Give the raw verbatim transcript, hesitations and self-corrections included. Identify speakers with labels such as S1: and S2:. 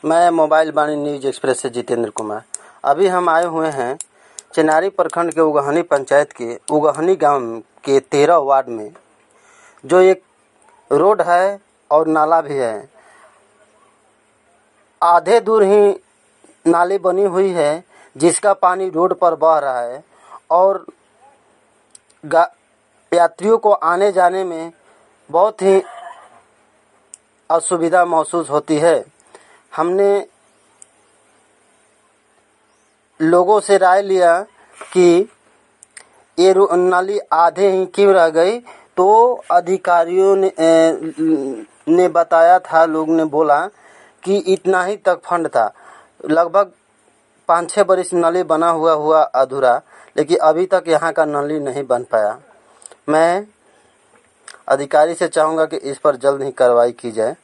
S1: मैं मोबाइल वाणी news express से जितेंद्र कुमार। अभी हम आए हुए हैं चिनारी प्रखंड के उगहनी पंचायत के उगहनी गांव के तेरह वार्ड में, जो एक रोड है और नाला भी है। आधे दूर ही नाली बनी हुई है जिसका पानी रोड पर बह रहा है और यात्रियों को आने जाने में बहुत ही असुविधा महसूस होती है। हमने लोगों से राय लिया कि ये नाली आधे ही क्यों रह गई, तो अधिकारियों ने ने बताया था, लोग ने बोला कि इतना ही तक फंड था। लगभग पाँच छः बरिस नाली बना हुआ हुआ अधूरा, लेकिन अभी तक यहाँ का नाली नहीं बन पाया। मैं अधिकारी से चाहूँगा कि इस पर जल्द ही कार्रवाई की जाए।